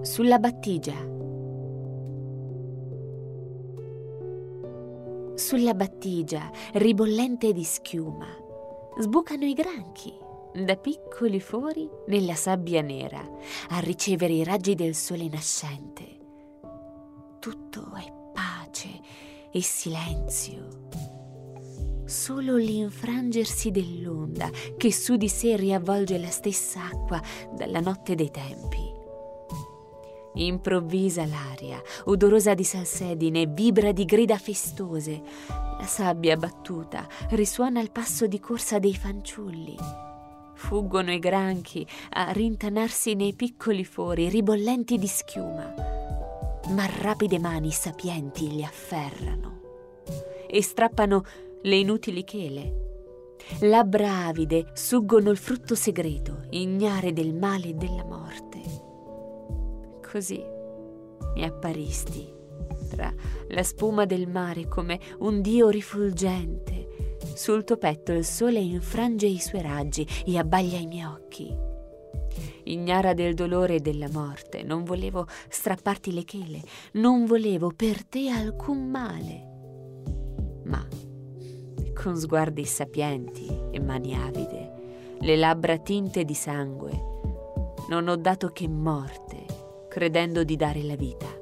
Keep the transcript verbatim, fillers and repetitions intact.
Sulla battigia. Sulla battigia, ribollente di schiuma, sbucano i granchi da piccoli fori nella sabbia nera a ricevere i raggi del sole nascente. Tutto è pace e silenzio. Solo l'infrangersi dell'onda che su di sé riavvolge la stessa acqua dalla notte dei tempi. Improvvisa l'aria, odorosa di salsedine, vibra di grida festose. La sabbia battuta risuona al passo di corsa dei fanciulli. Fuggono i granchi a rintanarsi nei piccoli fori ribollenti di schiuma, ma rapide mani sapienti li afferrano e strappano le inutili chele. Labbra avide suggono il frutto segreto, ignare del male e della morte. Così mi apparisti tra la spuma del mare come un dio rifulgente. Sul tuo petto il sole infrange i suoi raggi e abbaglia i miei occhi. Ignara del dolore e della morte, non volevo strapparti le chele, non volevo per te alcun male. Ma con sguardi sapienti e mani avide, le labbra tinte di sangue, non ho dato che morte, credendo di dare la vita.